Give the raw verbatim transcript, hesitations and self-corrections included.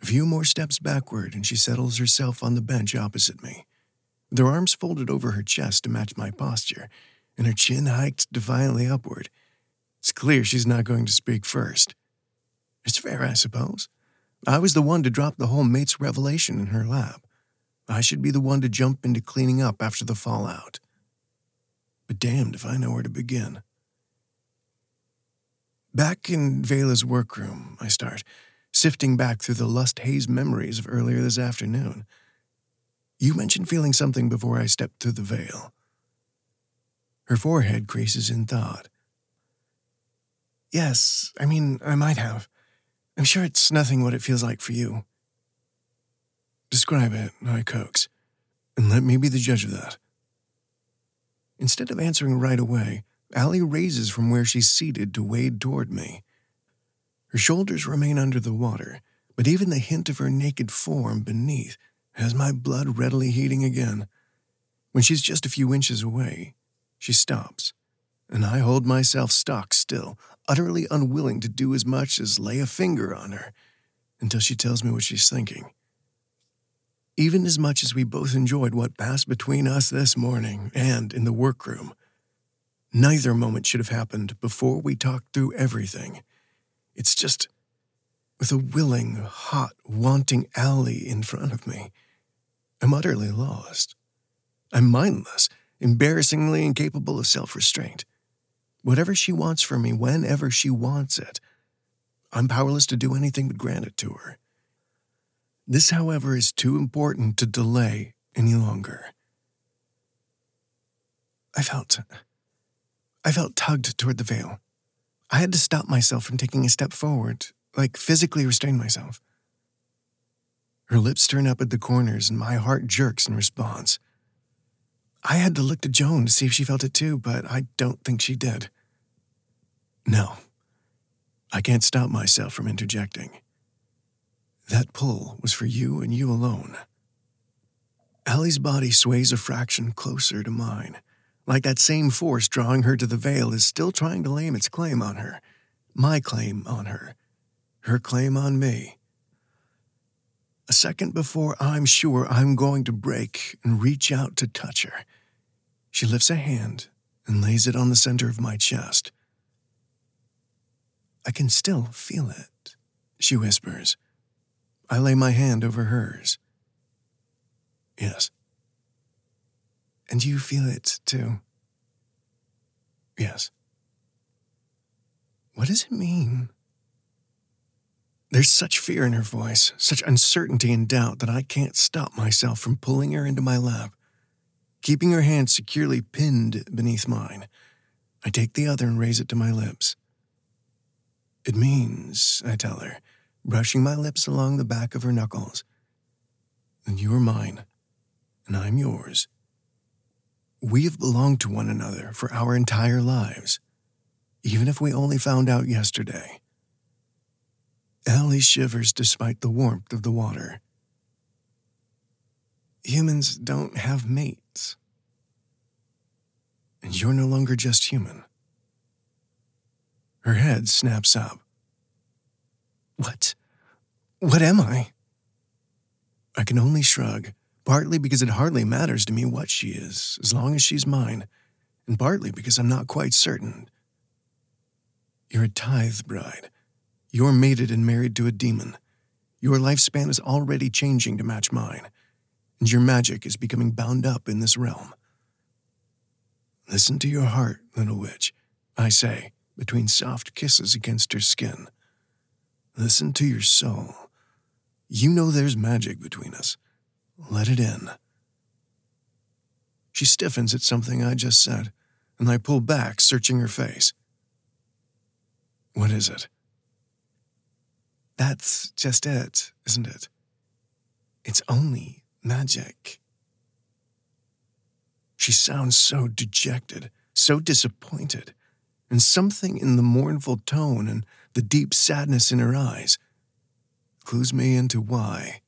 A few more steps backward, and she settles herself on the bench opposite me, with her arms folded over her chest to match my posture, and her chin hiked defiantly upward. It's clear she's not going to speak first. It's fair, I suppose. I was the one to drop the whole mate's revelation in her lap. I should be the one to jump into cleaning up after the fallout. But damned if I know where to begin. Back in Vela's workroom, I start, sifting back through the lust-haze memories of earlier this afternoon. You mentioned feeling something before I stepped through the veil. Her forehead creases in thought. Yes, I mean, I might have. I'm sure it's nothing what it feels like for you. Describe it, I coax, and let me be the judge of that. Instead of answering right away, Allie raises from where she's seated to wade toward me. Her shoulders remain under the water, but even the hint of her naked form beneath has my blood readily heating again. When she's just a few inches away, she stops, and I hold myself stock still, utterly unwilling to do as much as lay a finger on her, until she tells me what she's thinking. Even as much as we both enjoyed what passed between us this morning and in the workroom, neither moment should have happened before we talked through everything. It's just, with a willing, hot, wanting Allie in front of me, I'm utterly lost. I'm mindless, embarrassingly incapable of self-restraint. Whatever she wants from me, whenever she wants it, I'm powerless to do anything but grant it to her. This, however, is too important to delay any longer. I felt... I felt tugged toward the veil. I had to stop myself from taking a step forward, like physically restrain myself. Her lips turn up at the corners, and my heart jerks in response. I had to look to Joan to see if she felt it too, but I don't think she did. No, I can't stop myself from interjecting. That pull was for you and you alone. Allie's body sways a fraction closer to mine, like that same force drawing her to the veil is still trying to lay its claim on her, my claim on her, her claim on me. A second before I'm sure I'm going to break and reach out to touch her, she lifts a hand and lays it on the center of my chest. I can still feel it, she whispers. I lay my hand over hers. Yes. And you feel it, too? Yes. What does it mean? There's such fear in her voice, such uncertainty and doubt that I can't stop myself from pulling her into my lap. Keeping her hand securely pinned beneath mine, I take the other and raise it to my lips. It means, I tell her, brushing my lips along the back of her knuckles, that you are mine, and I'm yours. We have belonged to one another for our entire lives, even if we only found out yesterday. Allie shivers despite the warmth of the water. Humans don't have mates. And you're no longer just human. Her head snaps up. What? What am I? I can only shrug, partly because it hardly matters to me what she is, as long as she's mine, and partly because I'm not quite certain. You're a tithe bride. You're mated and married to a demon. Your lifespan is already changing to match mine, and your magic is becoming bound up in this realm. Listen to your heart, little witch, I say, between soft kisses against her skin. Listen to your soul. You know there's magic between us. Let it in. She stiffens at something I just said, and I pull back, searching her face. What is it? That's just it, isn't it? It's only magic. She sounds so dejected, so disappointed, and something in the mournful tone and the deep sadness in her eyes clues me into why.